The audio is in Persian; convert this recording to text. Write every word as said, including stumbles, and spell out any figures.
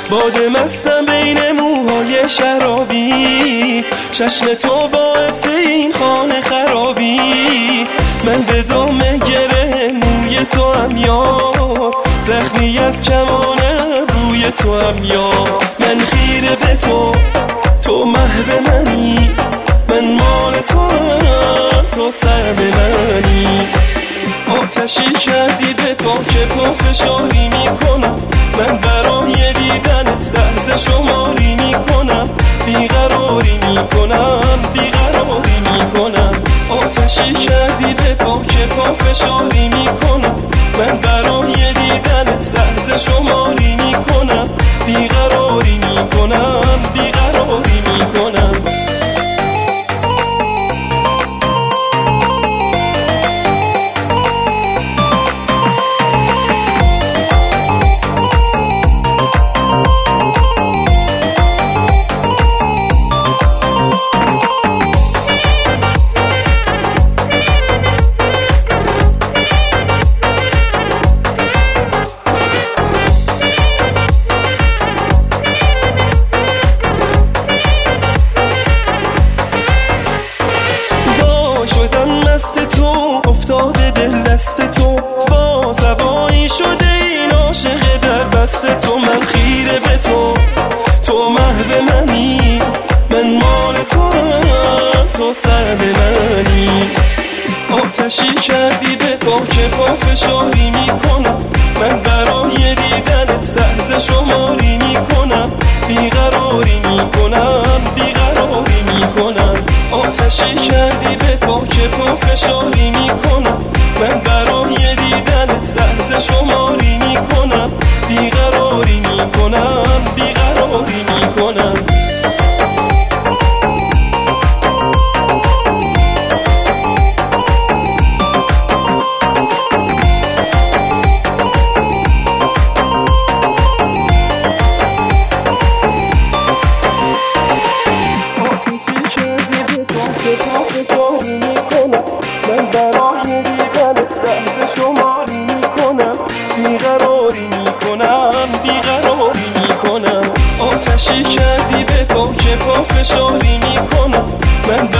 باده مستم بین موهای شرابی، چشم تو باعث این خانه خرابی. من به دامه گره موی تو هم یار، زخمی از کمان روی تو هم یار. من خیره به تو، تو محو منی، من مال تو هم، تو سر به منی. آتشی کردی به پا که پا فشاری میکنم، من برای دیدنت لحظه شماری میکنم. بیقراری میکنم، بیقراری میکنم. آتشی کردی به پا که پا فشاری میکنم، من برای دیدنت لحظه شماری میکنم. بیقراری میکنم، بیقراری میکنم. افتاده دل دست تو، با زوایی شده این عاشق در بست تو. من خیره به تو، تو محو منی، من مال تو هم، تو سر به منی. آتشی کردی به پا که پا فشاری میکنم، من برای دیدنت لحظه شماری میکنم. بیقراری میکنم، بیقراری میکنم. آتشی کردی به پا که پا فشاری میکنم، من برای دیدنت لحظه شماری میکنم. بیقراری میکنم، بیقراری میکنم. من برای دیدنت لحظه شماری میکنم. بیقراری میکنم، بیقراری میکنم. آتشی کردی به پا که پا فشاری میکنم، من